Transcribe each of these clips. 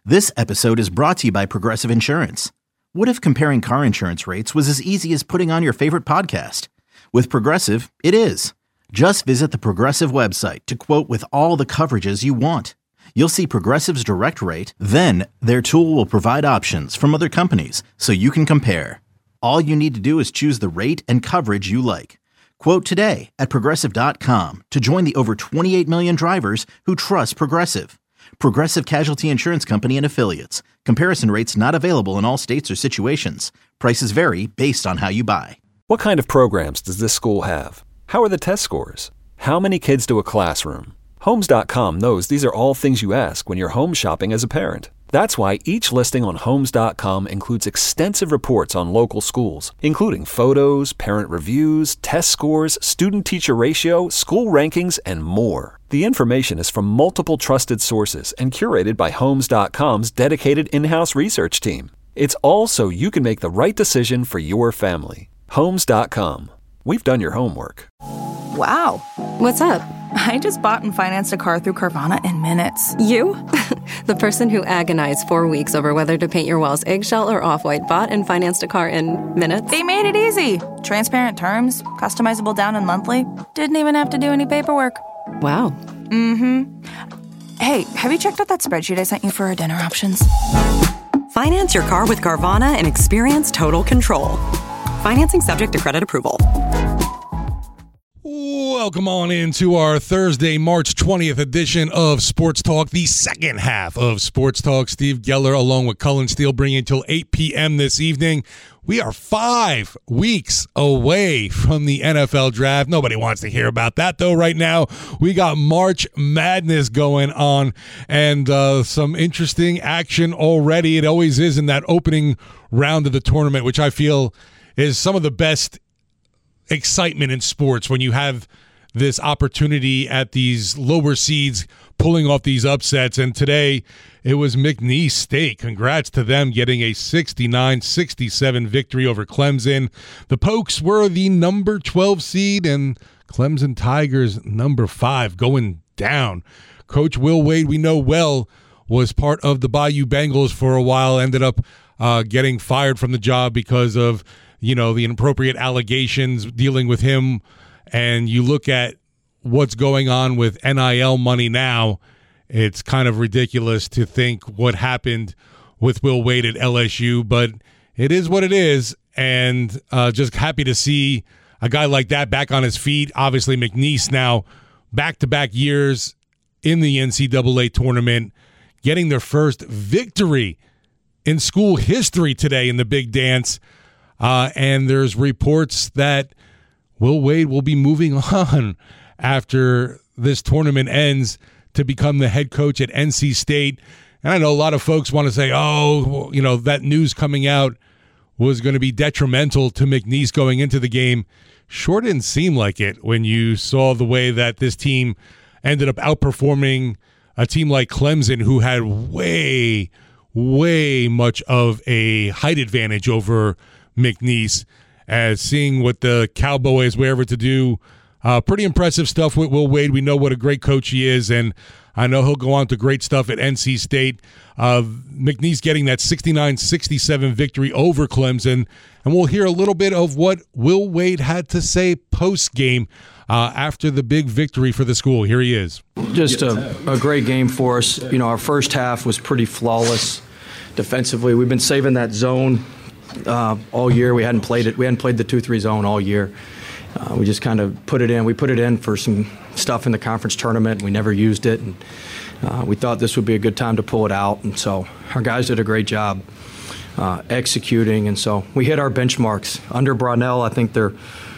This episode is brought to you by Progressive Insurance. What if comparing car insurance rates was as easy as putting on your favorite podcast? With Progressive, it is. Just visit the Progressive website to quote with all the coverages you want. You'll see Progressive's direct rate, then their tool will provide options from other companies so you can compare. All you need to do is choose the rate and coverage you like. Quote today at Progressive.com to join the over 28 million drivers who trust Progressive. Progressive Casualty Insurance Company and Affiliates. Comparison rates not available in all states or situations. Prices vary based on how you buy. What kind of programs does this school have? How are the test scores? How many kids do a classroom? Homes.com knows these are all things you ask when you're home shopping as a parent. That's why each listing on Homes.com includes extensive reports on local schools, including photos, parent reviews, test scores, student-teacher ratio, school rankings, and more. The information is from multiple trusted sources and curated by Homes.com's dedicated in-house research team. It's all so you can make the right decision for your family. Homes.com. We've done your homework. Wow. What's up? I just bought and financed a car through Carvana in minutes. You? The person who agonized 4 weeks over whether to paint your walls eggshell or off-white bought and financed a car in minutes? They made it easy. Transparent terms, customizable down and monthly. Didn't even have to do any paperwork. Wow. Mm-hmm. Hey, have you checked out that spreadsheet I sent you for our dinner options? Finance your car with Carvana and experience total control. Financing subject to credit approval. Welcome on into our Thursday, March 20th edition of Sports Talk, the second half of Sports Talk. Steve Geller along with Cullen Steele bringing until 8 p.m. this evening. We are 5 weeks away from the NFL draft. Nobody wants to hear about that, though, right now. We got March Madness going on and some interesting action already. It always is in that opening round of the tournament, which I feel is some of the best excitement in sports when you have this opportunity at these lower seeds pulling off these upsets. And today it was McNeese State. Congrats to them getting a 69-67 victory over Clemson. The Pokes were the number 12 seed and Clemson Tigers number 5 going down. Coach Will Wade, we know well, was part of the Bayou Bengals for a while, ended up getting fired from the job because of the inappropriate allegations dealing with him. And you look at what's going on with NIL money now, it's kind of ridiculous to think what happened with Will Wade at LSU, but it is what it is. And just happy to see a guy like that back on his feet. Obviously, McNeese now back-to-back years in the NCAA tournament, getting their first victory in school history today in the big dance. And there's reports that Will Wade will be moving on after this tournament ends to become the head coach at NC State. And I know a lot of folks want to say, that news coming out was going to be detrimental to McNeese going into the game. Sure didn't seem like it when you saw the way that this team ended up outperforming a team like Clemson, who had way, way much of a height advantage over McNeese. As seeing what the Cowboys were able to do, pretty impressive stuff with Will Wade. We know what a great coach he is, and I know he'll go on to great stuff at NC State. McNeese getting that 69-67 victory over Clemson, and we'll hear a little bit of what Will Wade had to say post-game after the big victory for the school. Here he is. Just a great game for us. Our first half was pretty flawless defensively. We've been saving that zone all year. We hadn't played it. We hadn't played the 2-3 zone all year. We just kind of put it in. We put it in for some stuff in the conference tournament. We never used it, and we thought this would be a good time to pull it out. And so our guys did a great job executing. And so we hit our benchmarks under Brownell. I think they're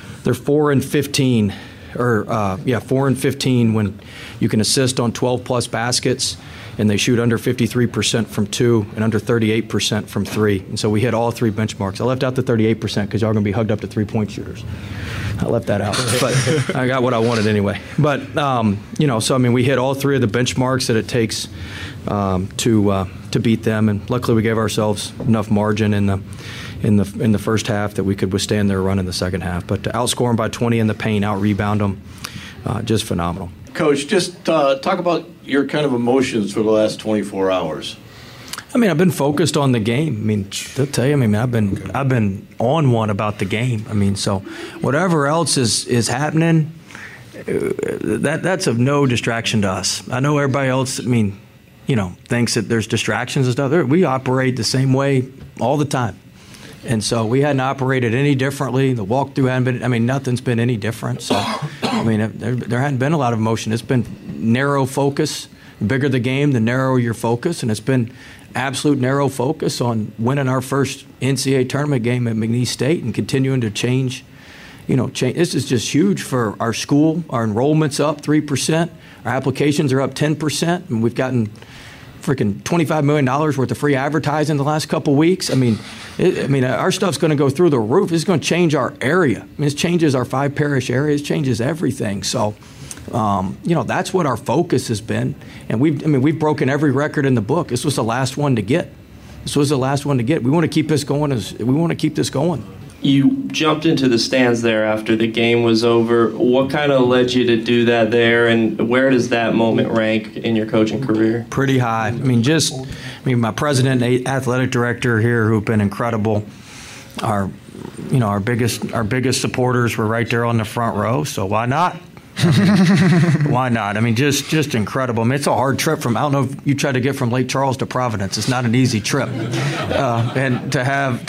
4-15, or 4-15 when you can assist on 12+ baskets. And they shoot under 53% from 2 and under 38% from 3. And so we hit all 3 benchmarks. I left out the 38% because y'all are going to be hugged up to 3-point shooters. I left that out, but I got what I wanted anyway. But, we hit all 3 of the benchmarks that it takes to beat them. And luckily we gave ourselves enough margin in the first half that we could withstand their run in the second half. But to outscore them by 20 in the paint, out-rebound them, just phenomenal. Coach, just talk about your kind of emotions for the last 24 hours. I mean, I've been focused on the game. I mean, they'll tell you. I mean, I've been on one about the game. I mean, so whatever else is happening, that's of no distraction to us. I know everybody else. I mean, thinks that there's distractions and stuff. We operate the same way all the time, and so we hadn't operated any differently. The walkthrough hadn't been. I mean, nothing's been any different. So, I mean, there hadn't been a lot of motion. It's been narrow focus. The bigger the game, the narrower your focus, and it's been absolute narrow focus on winning our first NCAA tournament game at McNeese State and continuing to change. This is just huge for our school. Our enrollment's up 3%. Our applications are up 10%, and we've gotten freaking $25 million worth of free advertising the last couple of weeks. I mean, our stuff's going to go through the roof. It's going to change our area. I mean, it changes our 5 parish areas, changes everything. So. That's what our focus has been, and we've broken every record in the book. This was the last one to get. We want to keep this going. You jumped into the stands there after the game was over. What kind of led you to do that there, and where does that moment rank in your coaching career? Pretty high. My president and athletic director here, who've been incredible. Our biggest supporters were right there on the front row. So why not? Why not? I mean, just incredible. I mean, it's a hard trip I don't know if you tried to get from Lake Charles to Providence. It's not an easy trip. And to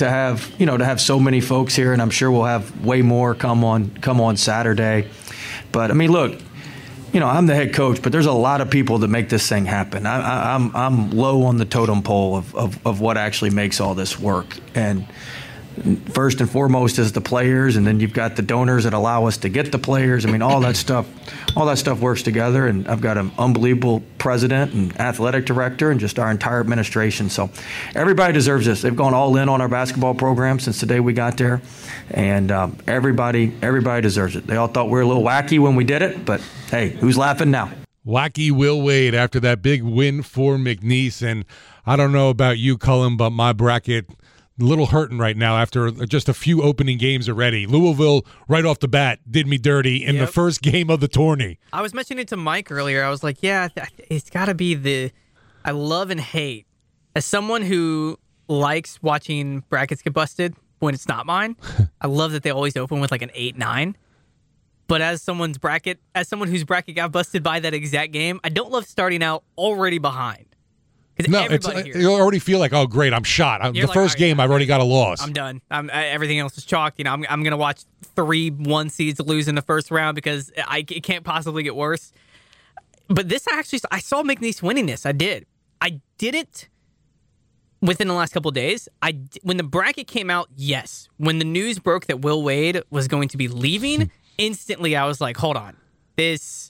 have so many folks here, and I'm sure we'll have way more come on Saturday. But I mean, look, I'm the head coach, but there's a lot of people that make this thing happen. I'm low on the totem pole of what actually makes all this work. And first and foremost is the players, and then you've got the donors that allow us to get the players. I mean, all that stuff works together, and I've got an unbelievable president and athletic director and just our entire administration. So everybody deserves this. They've gone all in on our basketball program since the day we got there, and everybody deserves it. They all thought we were a little wacky when we did it, but hey, who's laughing now? Wacky Will Wade after that big win for McNeese, and I don't know about you, Cullen, but my bracket a little hurting right now after just a few opening games already. Louisville, right off the bat, did me dirty in the first game of the tourney. I was mentioning it to Mike earlier. I was like, it's got to be I love and hate. As someone who likes watching brackets get busted when it's not mine, I love that they always open with like an 8-9. But as someone whose bracket got busted by that exact game, I don't love starting out already behind. No, you already feel like, oh, great, I'm shot. The first game, I've already got a loss. I'm done. Everything else is chalked. I'm going to watch 3 1 seeds lose in the first round because it can't possibly get worse. But this I saw McNeese winning this. I did. I didn't within the last couple of days. When the bracket came out, yes. When the news broke that Will Wade was going to be leaving, instantly I was like, hold on. This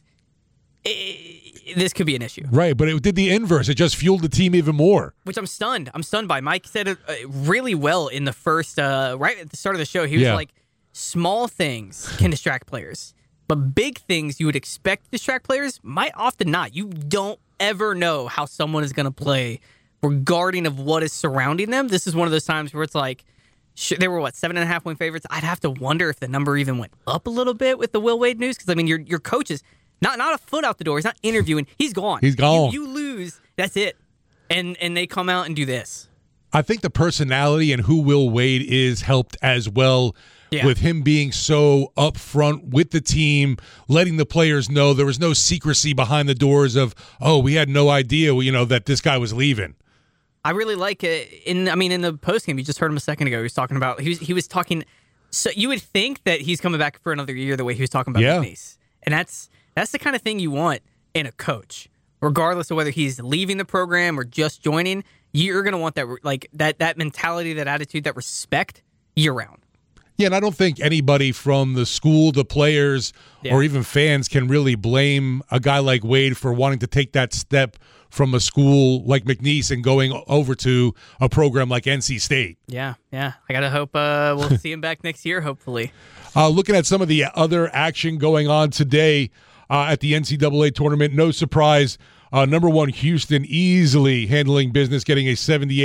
could be an issue. Right, but it did the inverse. It just fueled the team even more. Which I'm stunned. by. Mike said it really well in the first, right at the start of the show. He was like, small things can distract players, but big things you would expect to distract players might often not. You don't ever know how someone is going to play regarding of what is surrounding them. This is one of those times where it's like, they were, 7.5-point favorites? I'd have to wonder if the number even went up a little bit with the Will Wade news, because, I mean, your coaches... Not a foot out the door. He's not interviewing. He's gone. He's gone. You lose. That's it. And they come out and do this. I think the personality and who Will Wade is helped as well with him being so upfront with the team, letting the players know there was no secrecy behind the doors of, oh, we had no idea, that this guy was leaving. I really like it. In the postgame, you just heard him a second ago. He was talking about he was talking. So you would think that he's coming back for another year the way he was talking about McNeese, and that's the kind of thing you want in a coach, regardless of whether he's leaving the program or just joining. You're going to want that mentality, that attitude, that respect year round. Yeah, and I don't think anybody from the school, the players, or even fans can really blame a guy like Wade for wanting to take that step from a school like McNeese and going over to a program like NC State. Yeah. I got to hope we'll see him back next year, hopefully. Looking at some of the other action going on today at the NCAA tournament, no surprise, number 1 Houston easily handling business, getting a 78-69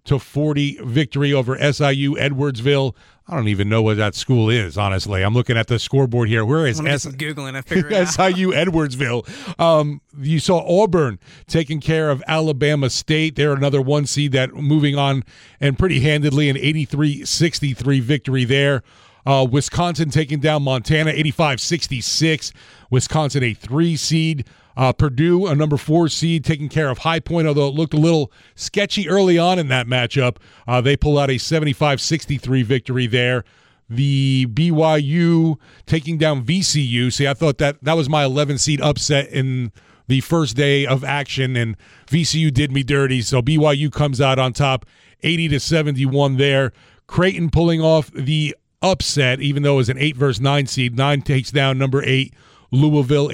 40 victory over SIU Edwardsville. I don't even know what that school is, honestly. I'm looking at the scoreboard here. Where is Googling and figure it out. SIU Edwardsville? You saw Auburn taking care of Alabama State. They're another 1 seed that moving on and pretty handedly, an 83-63 victory there. Wisconsin taking down Montana 85-66. Wisconsin a 3 seed. Purdue, a number 4 seed, taking care of High Point, although it looked a little sketchy early on in that matchup. They pull out a 75-63 victory there. The BYU taking down VCU. See, I thought that was my 11 seed upset in the first day of action, and VCU did me dirty. So BYU comes out on top, 80-71 there. Creighton pulling off the upset, even though it was an 8 versus 9 seed. 9 takes down number 8. Louisville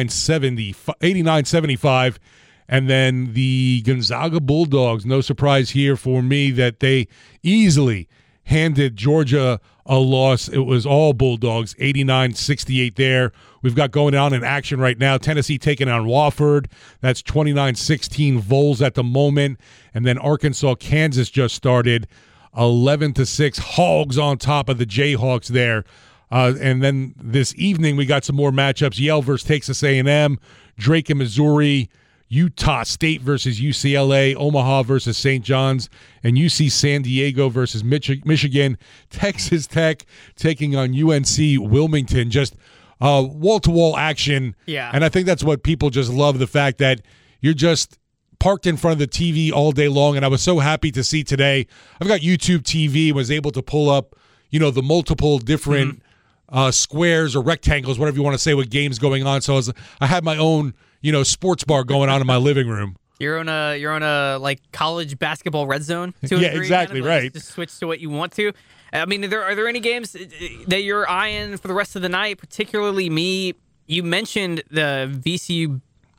89-75, and then the Gonzaga Bulldogs, no surprise here for me that they easily handed Georgia a loss. It was all Bulldogs, 89-68 there. We've got going on in action right now. Tennessee taking on Wofford. That's 29-16 Vols at the moment. And then Arkansas, Kansas just started 11-6 Hogs on top of the Jayhawks there. And then this evening, we got some more matchups. Yale versus Texas A&M, Drake and Missouri, Utah State versus UCLA, Omaha versus St. John's, and UC San Diego versus Michigan. Texas Tech taking on UNC Wilmington. Just wall-to-wall action. Yeah. And I think that's what people just love, the fact that you're just parked in front of the TV all day long. And I was so happy to see today. I've got YouTube TV, was able to pull up, the multiple different squares or rectangles, whatever you want to say, with games going on. So I had my own, sports bar going on in my living room. You're on a like college basketball red zone. Yeah, exactly right. Just switch to what you want to. I mean, are there any games that you're eyeing for the rest of the night? Particularly me. You mentioned the VCU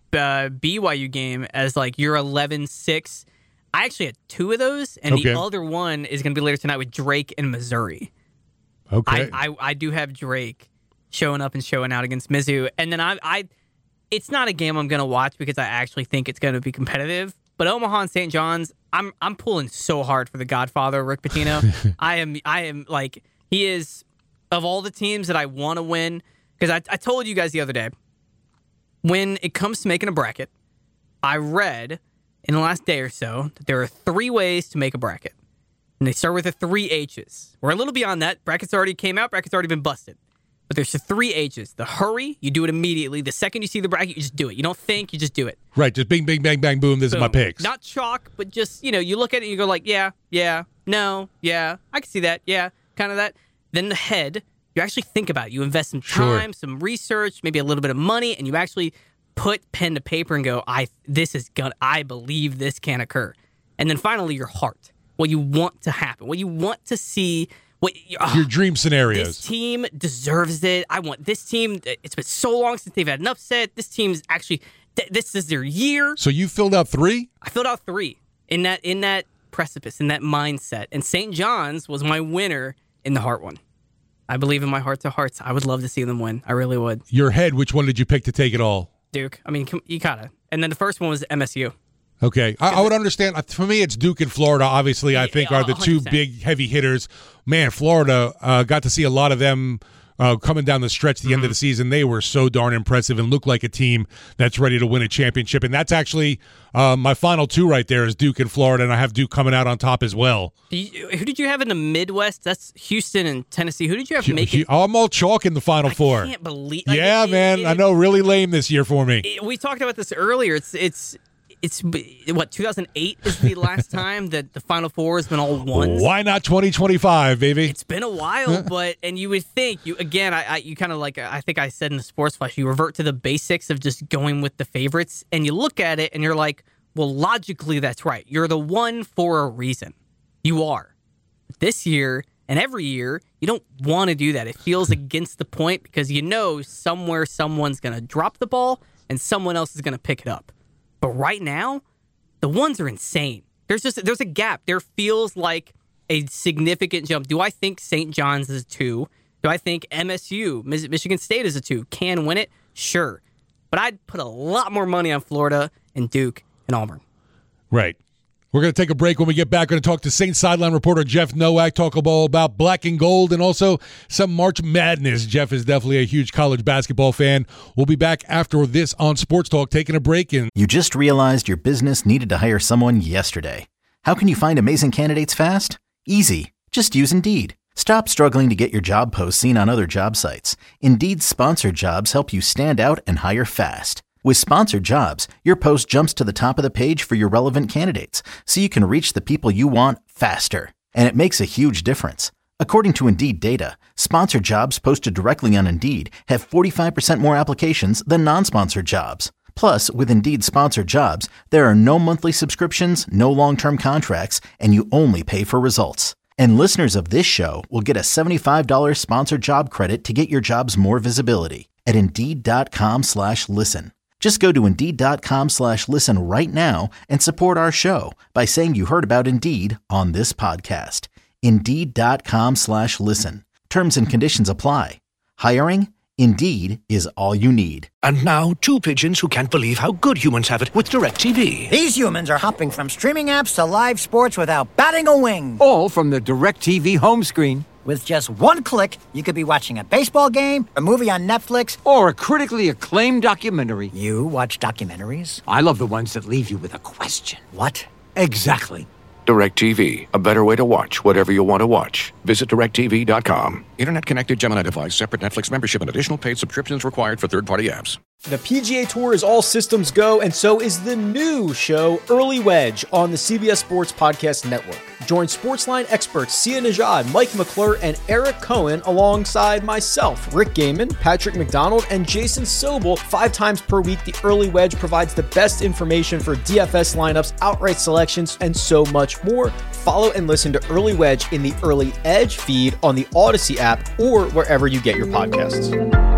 BYU game as like your 11-6. I actually had 2 of those, and the other one is going to be later tonight with Drake and Missouri. Okay. I do have Drake showing up and showing out against Mizzou. And then it's not a game I'm going to watch because I actually think it's going to be competitive. But Omaha and St. John's, I'm pulling so hard for the Godfather, Rick Pitino. I am like, he is, of all the teams that I want to win, because I told you guys the other day, when it comes to making a bracket, I read in the last day or so that there are 3 ways to make a bracket. And they start with the 3 H's. We're a little beyond that. Brackets already came out. Brackets already been busted. But there's the 3 H's. The hurry, you do it immediately. The second you see the bracket, you just do it. You don't think, you just do it. Right, just bing, bing, bang, bang, boom. This is my picks. Not chalk, but just, you look at it and you go like, yeah, no, yeah, I can see that, yeah, kind of that. Then the head, you actually think about it. You invest some time, some research, maybe a little bit of money, and you actually put pen to paper and go, I believe this can occur. And then finally, your heart. What you want to happen, what you want to see, your dream scenarios. This team deserves it. I want this team. It's been so long since they've had an upset. This team's actually, this is their year. So you filled out 3? I filled out 3 in that precipice, in that mindset. And St. John's was my winner in the heart one. I believe in my heart to hearts. I would love to see them win. I really would. Your head, which one did you pick to take it all? Duke. I mean, you gotta. And then the first one was MSU. Okay. I would understand. For me, it's Duke and Florida, obviously, I think are the 2 100%. big heavy hitters. Man, Florida, got to see a lot of them coming down the stretch at the end of the season. They were so darn impressive and look like a team that's ready to win a championship. And that's actually my final 2 right there is Duke and Florida, and I have Duke coming out on top as well. Who did you have in the Midwest? That's Houston and Tennessee. Who did you have make it? I'm all chalk in the Final 4. I can't believe. Yeah, man. I know. Really lame this year for me. We talked about this earlier. It's what, 2008 is the last time that the Final Four has been all ones? Why not 2025, baby? It's been a while, and you would think, you kind of like, I think I said in the Sports Flash, you revert to the basics of just going with the favorites, and you look at it and you're like, well, logically, that's right. You're the one for a reason. You are. This year and every year, you don't want to do that. It feels against the point because somewhere someone's going to drop the ball and someone else is going to pick it up. But right now, the ones are insane. There's a gap. There feels like a significant jump. Do I think St. John's is a 2? Do I think MSU, Michigan State is a 2? Can win it? Sure. But I'd put a lot more money on Florida and Duke and Auburn. Right. We're going to take a break. When we get back, we're going to talk to Saints sideline reporter Jeff Nowak, talk all about black and gold and also some March Madness. Jeff is definitely a huge college basketball fan. We'll be back after this on Sports Talk, taking a break. And you just realized your business needed to hire someone yesterday. How can you find amazing candidates fast? Easy. Just use Indeed. Stop struggling to get your job posts seen on other job sites. Indeed's sponsored jobs help you stand out and hire fast. With sponsored jobs, your post jumps to the top of the page for your relevant candidates, so you can reach the people you want faster. And it makes a huge difference. According to Indeed data, sponsored jobs posted directly on Indeed have 45% more applications than non-sponsored jobs. Plus, with Indeed sponsored jobs, there are no monthly subscriptions, no long-term contracts, and you only pay for results. And listeners of this show will get a $75 sponsored job credit to get your jobs more visibility at Indeed.com/listen. Just go to Indeed.com/listen right now and support our show by saying you heard about Indeed on this podcast. Indeed.com/listen. Terms and conditions apply. Hiring? Indeed is all you need. And now, two pigeons who can't believe how good humans have it with DirecTV. These humans are hopping from streaming apps to live sports without batting a wing. All from the DirecTV home screen. With just one click, you could be watching a baseball game, a movie on Netflix, or a critically acclaimed documentary. You watch documentaries? I love the ones that leave you with a question. What? Exactly. DirecTV, a better way to watch whatever you want to watch. Visit DirecTV.com. Internet-connected Gemini device, separate Netflix membership, and additional paid subscriptions required for third-party apps. The PGA Tour is all systems go, and so is the new show, Early Wedge, on the CBS Sports Podcast Network. Join Sportsline experts Sia Nejad, Mike McClure, and Eric Cohen alongside myself, Rick Gaiman, Patrick McDonald, and Jason Sobel 5 times per week. The Early Wedge provides the best information for DFS lineups, outright selections, and so much more. Follow and listen to Early Wedge in the Early Edge feed on the Odyssey app or wherever you get your podcasts.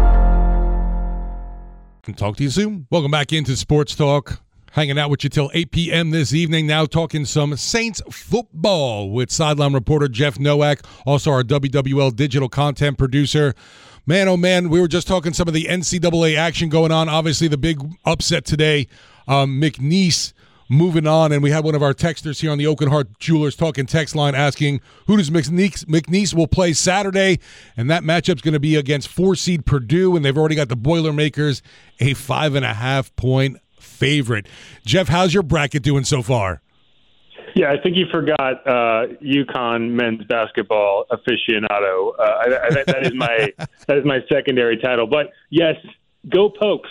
Talk to you soon. Welcome back into Sports Talk. Hanging out with you till 8 p.m. this evening. Now talking some Saints football with sideline reporter Jeff Nowak, also our WWL digital content producer. Man, oh man, we were just talking some of the NCAA action going on. Obviously, the big upset today, McNeese moving on, and we had one of our texters here on the Oak & Hart Jewelers Talking text line asking who does McNeese will play Saturday, and that matchup's going to be against 4-seed Purdue, and they've already got the Boilermakers a 5.5-point favorite. Jeff, how's your bracket doing so far? Yeah, I think you forgot UConn men's basketball aficionado. That is my secondary title. But yes, go Pokes.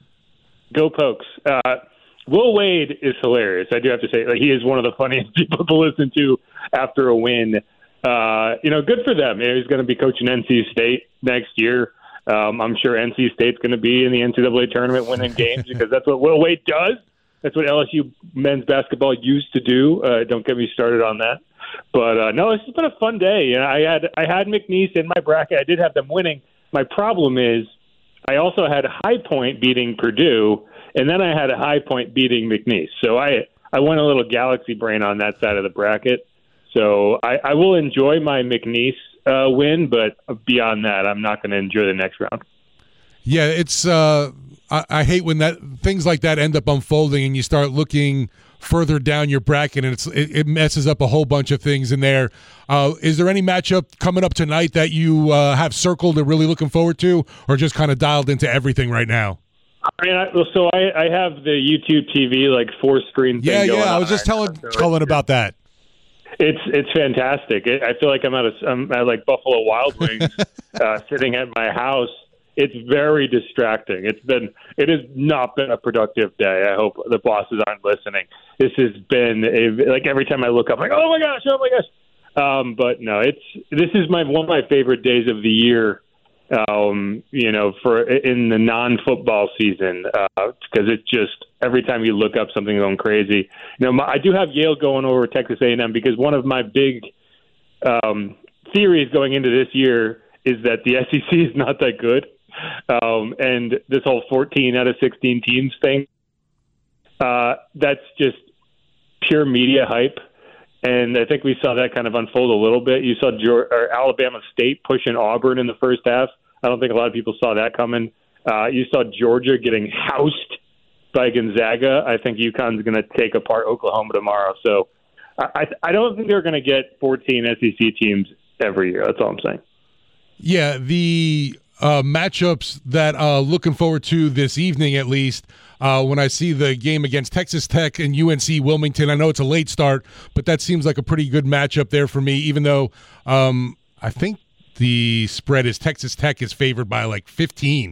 Go Pokes. Will Wade is hilarious. I do have to say, like, he is one of the funniest people to listen to after a win. Good for them. He's going to be coaching NC State next year. I'm sure NC State's going to be in the NCAA tournament winning games because that's what Will Wade does. That's what LSU men's basketball used to do. Don't get me started on that. But no, it's been a fun day. I had McNeese in my bracket. I did have them winning. My problem is I also had High Point beating Purdue, and then I had a High Point beating McNeese. So I went a little galaxy brain on that side of the bracket. So I will enjoy my McNeese win, but beyond that, I'm not going to enjoy the next round. Yeah, it's I hate when things like that end up unfolding and you start looking further down your bracket and it messes up a whole bunch of things in there. Is there any matchup coming up tonight that you have circled and really looking forward to, or just kind of dialed into everything right now? I mean, I have the YouTube TV, like 4-screen thing going on. I was just telling Cullen about that. It's fantastic. I feel like I'm at like Buffalo Wild Wings, sitting at my house. It's very distracting. It has not been a productive day. I hope the bosses aren't listening. This has been like every time I look up, I'm like, oh my gosh. But no, this is one of my favorite days of the year. For in the non-football season, because it's just every time you look up something going crazy. I do have Yale going over Texas A&M because one of my big theories going into this year is that the SEC is not that good, and this whole 14 out of 16 teams thing, that's just pure media hype. And I think we saw that kind of unfold a little bit. You saw Alabama State pushing Auburn in the first half. I don't think a lot of people saw that coming. You saw Georgia getting housed by Gonzaga. I think UConn's going to take apart Oklahoma tomorrow. So I don't think they're going to get 14 SEC teams every year. That's all I'm saying. Yeah, the matchups that looking forward to this evening, at least, when I see the game against Texas Tech and UNC Wilmington. I know it's a late start, but that seems like a pretty good matchup there for me, even though I think the spread is Texas Tech is favored by like 15.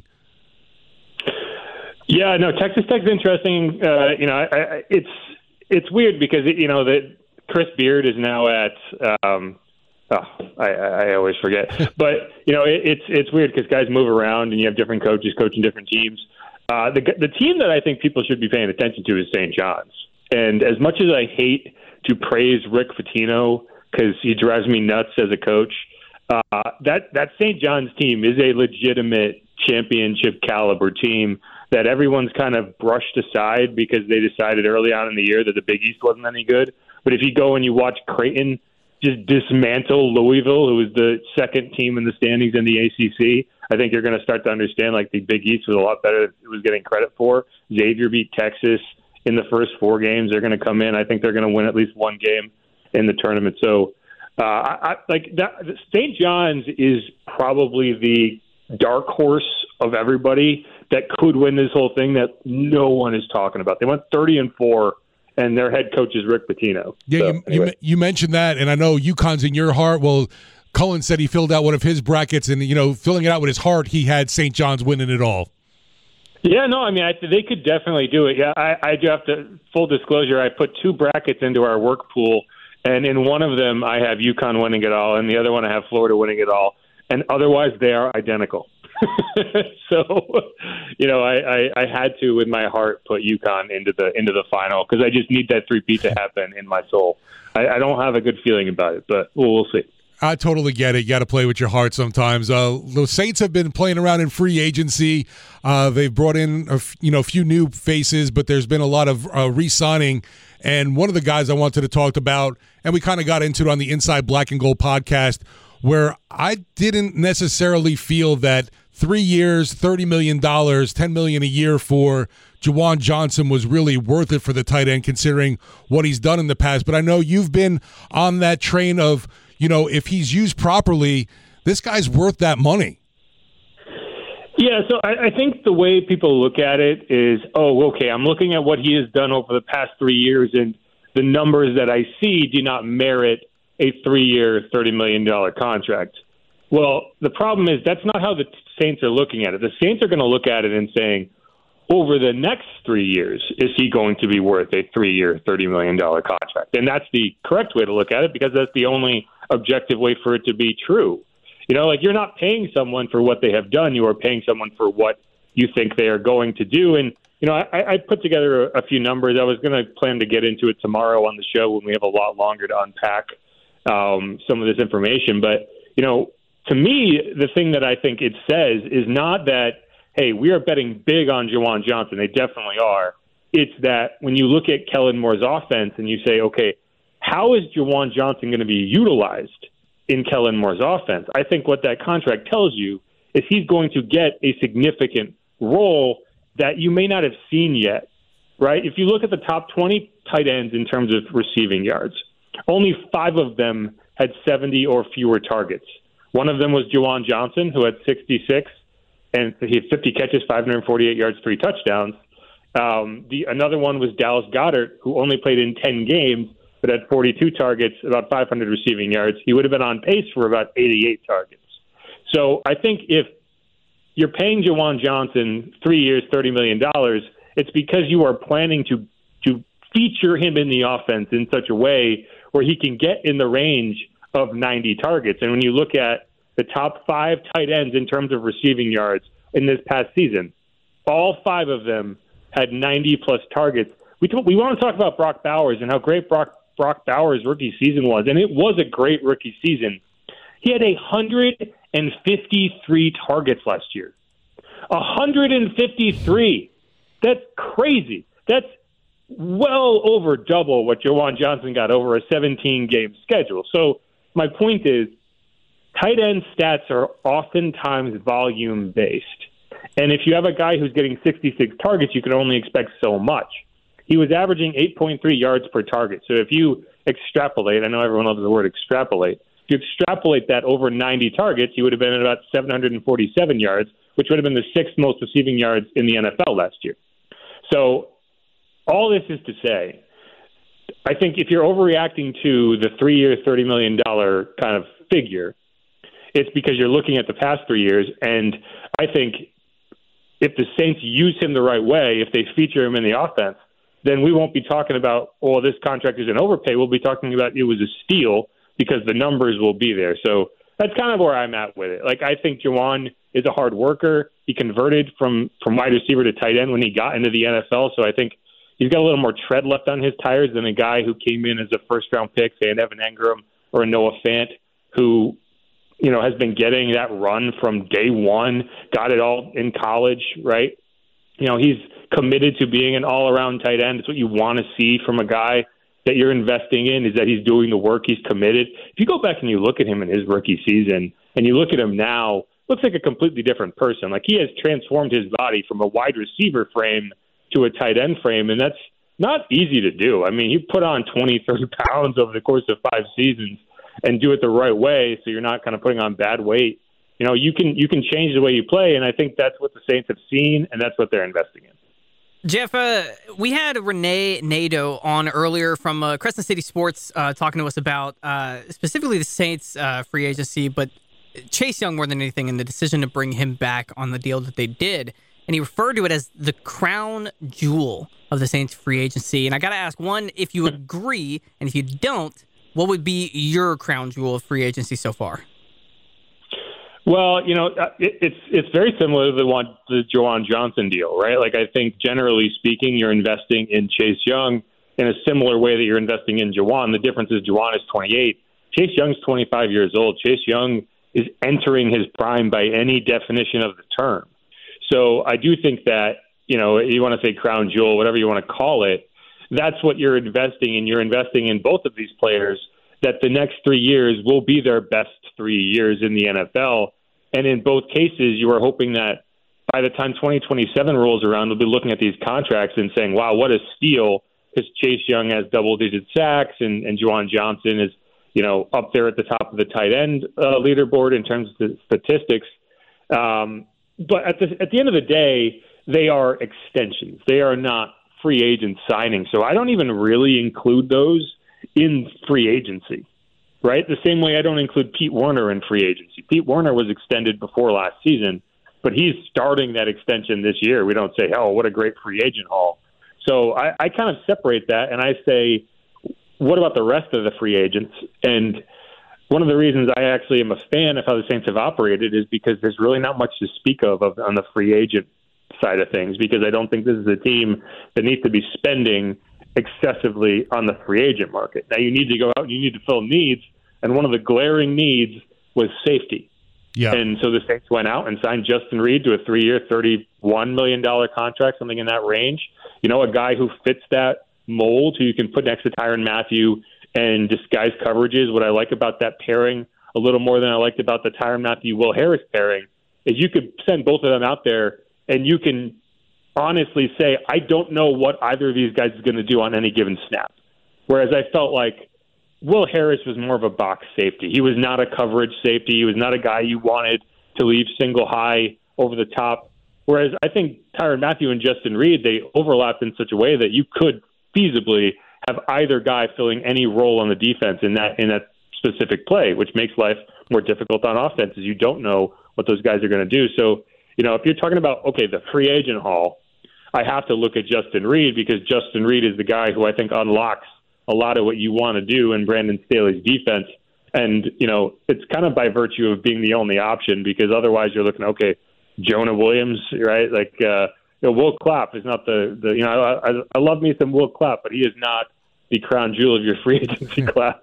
Yeah, no, Texas Tech's interesting. It's weird because, that Chris Beard is now at I always forget. But, it's weird because guys move around and you have different coaches coaching different teams. The team that I think people should be paying attention to is St. John's. And as much as I hate to praise Rick Pitino because he drives me nuts as a coach, that St. John's team is a legitimate championship caliber team that everyone's kind of brushed aside because they decided early on in the year that the Big East wasn't any good. But if you go and you watch Creighton just dismantle Louisville, who was the second team in the standings in the ACC, I think you're going to start to understand like the Big East was a lot better than it was getting credit for. Xavier beat Texas in the first 4 games. They're going to come in. I think they're going to win at least 1 game in the tournament. So St. John's is probably the dark horse of everybody that could win this whole thing that no one is talking about. They went 30-4, and their head coach is Rick Pitino. Yeah, so, anyway. you mentioned that, and I know UConn's in your heart. Well, Cullen said he filled out one of his brackets, and filling it out with his heart, he had St. John's winning it all. Yeah, no, I mean, they could definitely do it. Yeah, I do have to, full disclosure, I put 2 brackets into our work pool, and in one of them I have UConn winning it all, and the other one I have Florida winning it all, and otherwise they are identical. So, I had to, with my heart, put UConn into the final because I just need that three-peat to happen in my soul. I don't have a good feeling about it, but we'll see. I totally get it. You got to play with your heart sometimes. The Saints have been playing around in free agency. They've brought in a few new faces, but there's been a lot of re-signing. And one of the guys I wanted to talk about, and we kind of got into it on the Inside Black and Gold podcast, where I didn't necessarily feel that 3 years, $30 million, $10 million a year for Juwan Johnson was really worth it for the tight end, considering what he's done in the past. But I know you've been on that train of, if he's used properly, this guy's worth that money. Yeah, so I think the way people look at it is, okay, I'm looking at what he has done over the past 3 years, and the numbers that I see do not merit a 3-year, $30 million contract. Well, the problem is that's not how the Saints are looking at it. The Saints are going to look at it and saying, over the next 3 years, is he going to be worth a 3-year, $30 million contract? And that's the correct way to look at it because that's the only objective way for it to be true. You're not paying someone for what they have done. You are paying someone for what you think they are going to do. And, I put together a few numbers. I was going to plan to get into it tomorrow on the show when we have a lot longer to unpack some of this information. But, to me, the thing that I think it says is not that, hey, we are betting big on Juwan Johnson. They definitely are. It's that when you look at Kellen Moore's offense and you say, okay, how is Juwan Johnson going to be utilized in Kellen Moore's offense? I think what that contract tells you is he's going to get a significant role that you may not have seen yet, right? If you look at the top 20 tight ends in terms of receiving yards, only 5 of them had 70 or fewer targets. One of them was Juwan Johnson, who had 66, and he had 50 catches, 548 yards, 3 touchdowns. Another one was Dallas Goedert, who only played in 10 games, but had 42 targets, about 500 receiving yards. He would have been on pace for about 88 targets. So I think if you're paying Juwan Johnson 3 years, $30 million, it's because you are planning to feature him in the offense in such a way where he can get in the range of 90 targets. And when you look at the top 5 tight ends in terms of receiving yards in this past season, all 5 of them had 90-plus targets. We want to talk about Brock Bowers and how great Brock Bowers' rookie season was, and it was a great rookie season. He had 153 targets last year. 153. That's crazy. That's well over double what Juwan Johnson got over a 17-game schedule. So my point is, tight end stats are oftentimes volume-based. And if you have a guy who's getting 66 targets, you can only expect so much. He was averaging 8.3 yards per target. So if you extrapolate, I know everyone loves the word extrapolate. If you extrapolate that over 90 targets, he would have been at about 747 yards, which would have been the sixth most receiving yards in the NFL last year. So all this is to say, I think if you're overreacting to the 3-year, $30 million kind of figure, it's because you're looking at the past 3 years. And I think if the Saints use him the right way, if they feature him in the offense, then we won't be talking about, oh, this contract is an overpay. We'll be talking about it was a steal because the numbers will be there. So that's kind of where I'm at with it. Like, I think Juwan is a hard worker. He converted from wide receiver to tight end when he got into the NFL. So I think he's got a little more tread left on his tires than a guy who came in as a first-round pick, say an Evan Engram or a Noah Fant, who, you know, has been getting that run from day one, got it all in college, right? You know, he's committed to being an all-around tight end. It's what you want to see from a guy that you're investing in, is that he's doing the work, he's committed. If you go back and you look at him in his rookie season and you look at him now, looks like a completely different person. Like, he has transformed his body from a wide receiver frame to a tight end frame, and that's not easy to do. I mean, he put on 20, 30 pounds over the course of 5 seasons and do it the right way so you're not kind of putting on bad weight. You know, you can change the way you play, and I think that's what the Saints have seen, and that's what they're investing in. Jeff, we had Renee Nadeau on earlier from Crescent City Sports talking to us about specifically the Saints free agency, but Chase Young more than anything, and the decision to bring him back on the deal that they did. And he referred to it as the crown jewel of the Saints free agency. And I got to ask, one, if you agree, and if you don't, what would be your crown jewel of free agency so far? Well, you know, it's very similar to the Juwan Johnson deal, right? Like, I think generally speaking, you're investing in Chase Young in a similar way that you're investing in Juwan. The difference is Juwan is 28. Chase Young's 25 years old. Chase Young is entering his prime by any definition of the term. So I do think that, you know, you want to say crown jewel, whatever you want to call it, that's what you're investing in. You're investing in both of these players, that the next 3 years will be their best 3 years in the NFL. And in both cases, you are hoping that by the time 2027 rolls around, we'll be looking at these contracts and saying, wow, what a steal, because Chase Young has double-digit sacks and Juwan Johnson is, you know, up there at the top of the tight end leaderboard in terms of the statistics. But at the end of the day, they are extensions. They are not free agent signings. So I don't even really include those in free agency, right? The same way I don't include Pete Werner in free agency. Pete Werner was extended before last season, but he's starting that extension this year. We don't say, oh, what a great free agent haul. So I kind of separate that, and I say, what about the rest of the free agents? And one of the reasons I actually am a fan of how the Saints have operated is because there's really not much to speak of on the free agent side of things, because I don't think this is a team that needs to be spending excessively on the free agent market. Now, you need to go out and you need to fill needs, and one of the glaring needs was safety. Yeah. And so the Saints went out and signed Justin Reed to a 3-year, $31 million contract, something in that range. You know, a guy who fits that mold, who you can put next to Tyrann Mathieu and disguise coverages. What I like about that pairing a little more than I liked about the Tyrann Mathieu-Will Harris pairing is you could send both of them out there and you can honestly say, I don't know what either of these guys is going to do on any given snap. Whereas I felt like Will Harris was more of a box safety. He was not a coverage safety. He was not a guy you wanted to leave single high over the top. Whereas I think Tyrann Mathieu and Justin Reed, they overlapped in such a way that you could feasibly have either guy filling any role on the defense in that specific play, which makes life more difficult on offense, as you don't know what those guys are going to do. So, you know, if you're talking about, okay, the free agent haul, I have to look at Justin Reed, because Justin Reed is the guy who I think unlocks a lot of what you want to do in Brandon Staley's defense. And, you know, it's kind of by virtue of being the only option, because otherwise you're looking, okay, Jonah Williams, right? Like, Will Clapp is not I love me some Will Clapp, but he is not the crown jewel of your free agency class.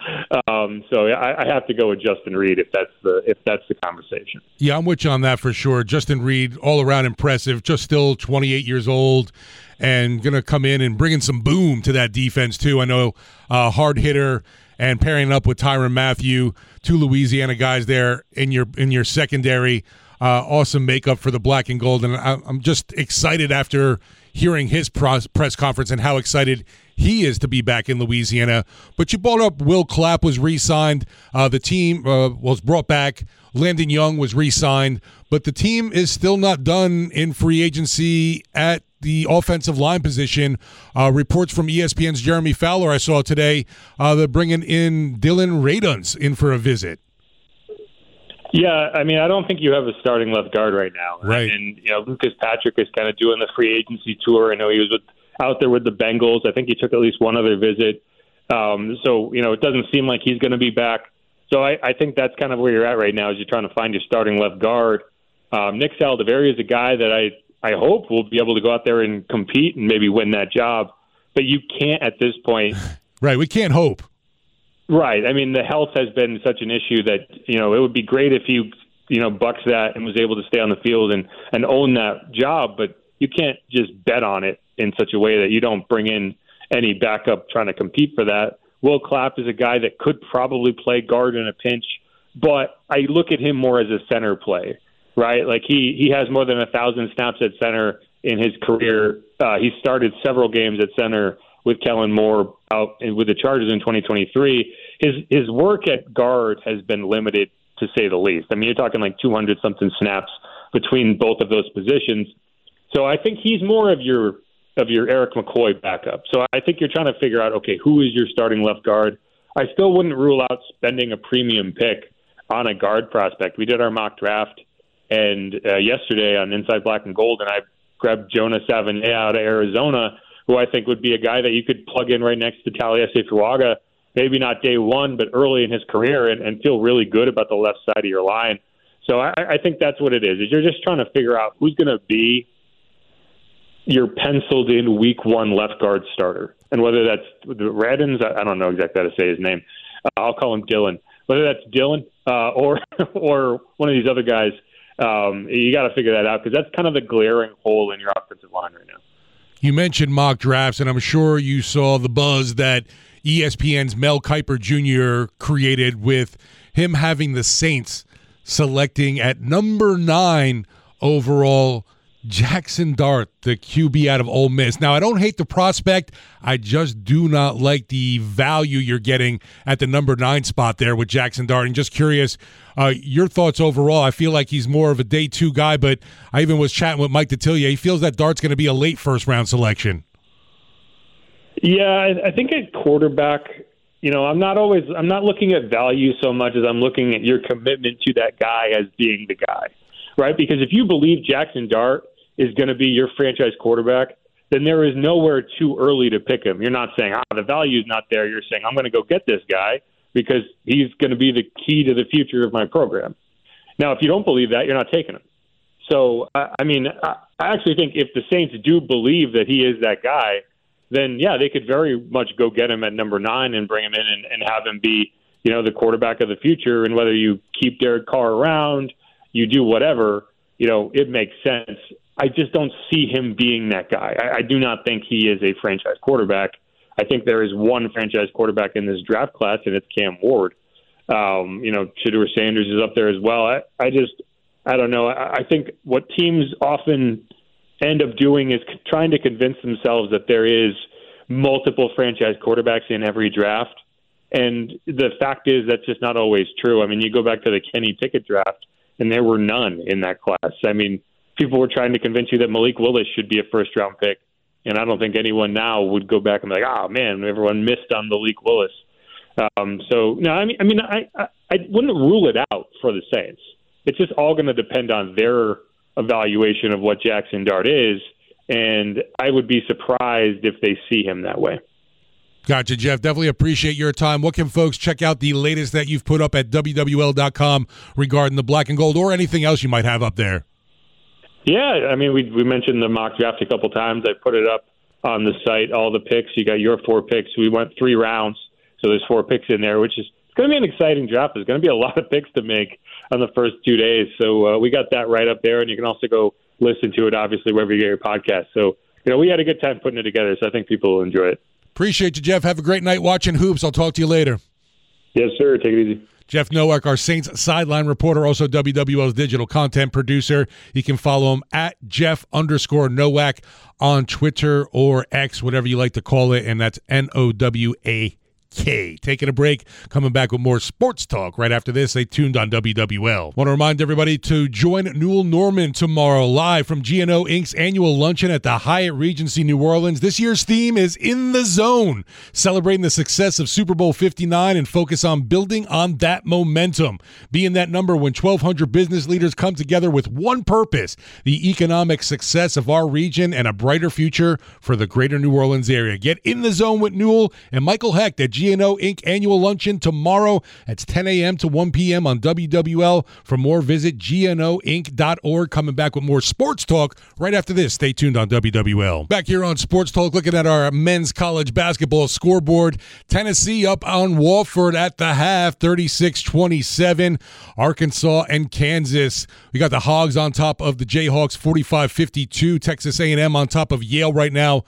So I have to go with Justin Reed if that's the conversation. Yeah, I'm with you on that for sure. Justin Reed, all around impressive, just still 28 years old, and going to come in and bring in some boom to that defense too. I know hard hitter, and pairing up with Tyrann Mathieu, two Louisiana guys there in your secondary. Awesome makeup for the black and gold, and I'm just excited after hearing his press conference and how excited he is to be back in Louisiana. But you brought up Will Clapp was re-signed. The team was brought back. Landon Young was re-signed. But the team is still not done in free agency at the offensive line position. Reports from ESPN's Jeremy Fowler I saw today, they're bringing in Dylan Raduns in for a visit. Yeah, I mean, I don't think you have a starting left guard right now. Right. And, Lucas Patrick is kind of doing the free agency tour. I know he was out there with the Bengals. I think he took at least one other visit. It doesn't seem like he's going to be back. So I think that's kind of where you're at right now, is you're trying to find your starting left guard. Nick Saldiveri is a guy that I hope will be able to go out there and compete and maybe win that job. But you can't at this point. Right, we can't hope. Right. I mean, the health has been such an issue that, it would be great if he, bucks that and was able to stay on the field and own that job. But you can't just bet on it in such a way that you don't bring in any backup trying to compete for that. Will Clapp is a guy that could probably play guard in a pinch, but I look at him more as a center play, right? Like he has more than 1,000 snaps at center in his career. He started several games at center with Kellen Moore out with the Chargers in 2023. His work at guard has been limited, to say the least. I mean, you're talking like 200-something snaps between both of those positions. So I think he's more of your Eric McCoy backup. So I think you're trying to figure out, okay, who is your starting left guard? I still wouldn't rule out spending a premium pick on a guard prospect. We did our mock draft, and yesterday on Inside Black and Gold, and I grabbed Jonah Savigny out of Arizona, who I think would be a guy that you could plug in right next to Taliesin Fuaga, maybe not day one, but early in his career, and feel really good about the left side of your line. So I think that's what it is you're just trying to figure out who's going to be your penciled-in week one left guard starter. And whether that's the Raduns, I don't know exactly how to say his name. I'll call him Dylan. Whether that's Dylan or one of these other guys, you got to figure that out, because that's kind of the glaring hole in your offensive line right now. You mentioned mock drafts, and I'm sure you saw the buzz that ESPN's Mel Kiper Jr. created with him having the Saints selecting at number 9 overall Jackson Dart, the QB out of Ole Miss. Now, I don't hate the prospect. I just do not like the value you're getting at the number 9 spot there with Jackson Dart. And just curious, your thoughts overall. I feel like he's more of a day 2 guy, but I even was chatting with Mike Detillier. He feels that Dart's going to be a late first-round selection. Yeah, I think at quarterback, I'm not looking at value so much as I'm looking at your commitment to that guy as being the guy, right? Because if you believe Jackson Dart is going to be your franchise quarterback, then there is nowhere too early to pick him. You're not saying, the value's not there. You're saying, I'm going to go get this guy because he's going to be the key to the future of my program. Now, if you don't believe that, you're not taking him. So, I actually think if the Saints do believe that he is that guy, then, yeah, they could very much go get him at number 9 and bring him in and have him be, the quarterback of the future. And whether you keep Derek Carr around, you do whatever, it makes sense. I just don't see him being that guy. I do not think he is a franchise quarterback. I think there is one franchise quarterback in this draft class, and it's Cam Ward. Shedeur Sanders is up there as well. I don't know. I think what teams often end up doing is trying to convince themselves that there is multiple franchise quarterbacks in every draft. And the fact is that's just not always true. I mean, you go back to the Kenny Pickett draft, and there were none in that class. I mean, people were trying to convince you that Malik Willis should be a first-round pick, and I don't think anyone now would go back and be like, "Oh man, everyone missed on Malik Willis." So no, I wouldn't rule it out for the Saints. It's just all going to depend on their evaluation of what Jackson Dart is, and I would be surprised if they see him that way. Gotcha, Jeff. Definitely appreciate your time. What can folks check out the latest that you've put up at WWL.com regarding the Black and Gold or anything else you might have up there? Yeah, I mean, we mentioned the mock draft a couple times. I put it up on the site, all the picks. You got your 4 picks. We went 3 rounds, so there's 4 picks in there, which is it's going to be an exciting draft. There's going to be a lot of picks to make on the first 2 days. So we got that right up there, and you can also go listen to it, obviously, wherever you get your podcast. So, we had a good time putting it together, so I think people will enjoy it. Appreciate you, Jeff. Have a great night watching hoops. I'll talk to you later. Yes, sir. Take it easy. Jeff Nowak, our Saints sideline reporter, also WWL's digital content producer. You can follow him at Jeff_Nowak on Twitter or X, whatever you like to call it, and that's NOWAK. Taking a break, coming back with more sports talk right after this. Stay tuned on WWL. Want to remind everybody to join Newell Norman tomorrow live from GNO Inc.'s annual luncheon at the Hyatt Regency New Orleans. This year's theme is In the Zone, celebrating the success of Super Bowl 59 and focus on building on that momentum. Being that number when 1,200 business leaders come together with one purpose, the economic success of our region and a brighter future for the greater New Orleans area. Get in the zone with Newell and Michael Hecht at GNO Inc. annual luncheon tomorrow at 10 a.m. to 1 p.m. on WWL. For more, visit gnoinc.org. Coming back with more sports talk right after this. Stay tuned on WWL. Back here on Sports Talk, looking at our men's college basketball scoreboard. Tennessee up on Wofford at the half, 36-27. Arkansas and Kansas. We got the Hogs on top of the Jayhawks, 45-52. Texas A&M on top of Yale right now,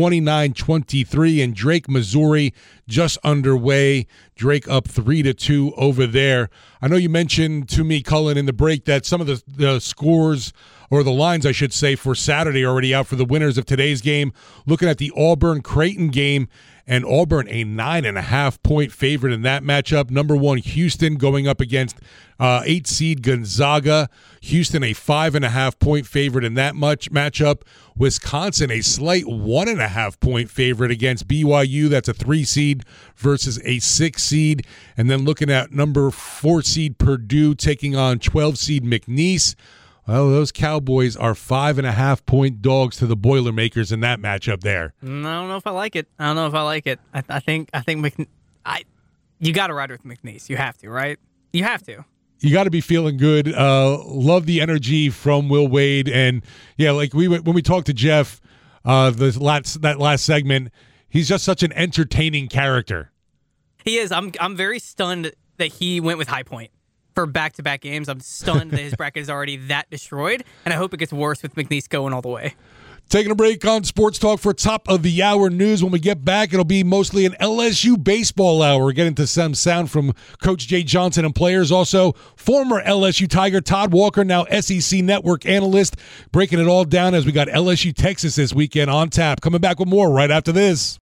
29-23. And Drake, Missouri, just underway. Drake up 3-2 over there. I know you mentioned to me, Cullen, in the break that some of the scores, or the lines, I should say, for Saturday are already out for the winners of today's game. Looking at the Auburn-Creighton game, and Auburn a 9.5-point favorite in that matchup. Number 1 Houston going up against 8-seed Gonzaga. Houston a 5.5-point favorite in that matchup. Wisconsin a slight 1.5-point favorite against BYU. That's a 3-seed versus a 6-seed. And then looking at number 4-seed Purdue taking on 12-seed McNeese. Well, those Cowboys are 5.5-point dogs to the Boilermakers in that matchup there. I don't know if I like it. I think you got to ride with McNeese. You have to, right? You have to. You got to be feeling good. Love the energy from Will Wade, and yeah, like when we talked to Jeff, that last segment, he's just such an entertaining character. He is. I'm very stunned that he went with High Point for back-to-back games. I'm stunned that his bracket is already that destroyed, and I hope it gets worse with McNeese going all the way. Taking a break on Sports Talk for top of the hour news. When we get back, it'll be mostly an LSU baseball hour. We're getting to some sound from Coach Jay Johnson and players. Also, former LSU Tiger Todd Walker, now SEC Network analyst, breaking it all down as we got LSU Texas this weekend on tap. Coming back with more right after this.